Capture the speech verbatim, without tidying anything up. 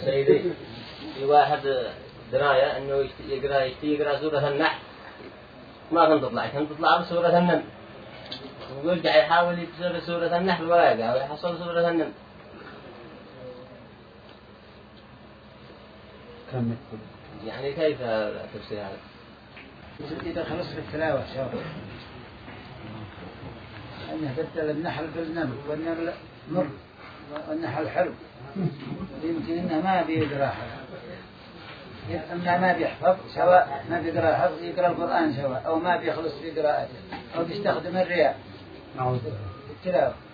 سيدي في واحد دراية إنه يقرأ يقرأ سورة النحل ما كان تطلع كان تطلع بسورة النمل ويرجع يحاول يكسر سورة النحل ولا يقع ويحصل سورة النمل. يعني كيف تفسير هذا؟ إذا خلص في التلاوة شوف أنه بدل النحل بالنمل والنمل مر والنحل حلو يمكن إنه ما بيقرأ أما ما بيحفظ سواء ما بيقرأ حفظ يقرأ القرآن سواء أو ما بيخلص في قراءته أو بيستخدم الرياء في التلاوة.